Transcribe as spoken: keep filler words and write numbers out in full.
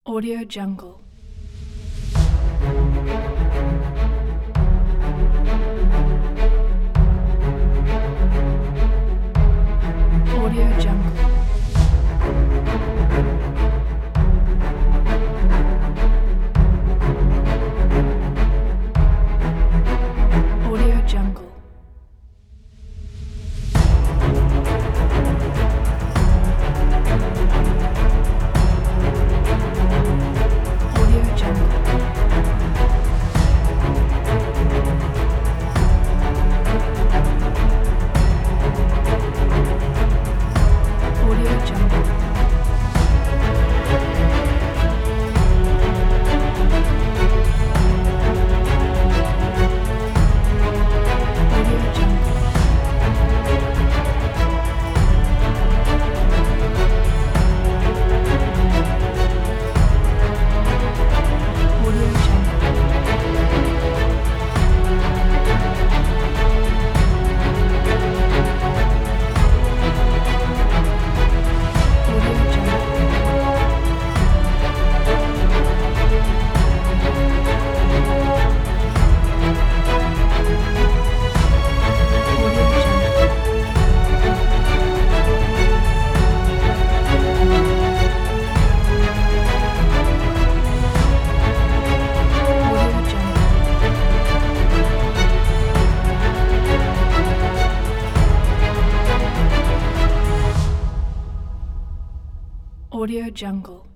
Audio Jungle. Audio Jungle. Audio Jungle. Audio Jungle. Audio Jungle. Audio Jungle. Audio Jungle. Audio Jungle. Audio Jungle. Audio Jungle. Audio Jungle.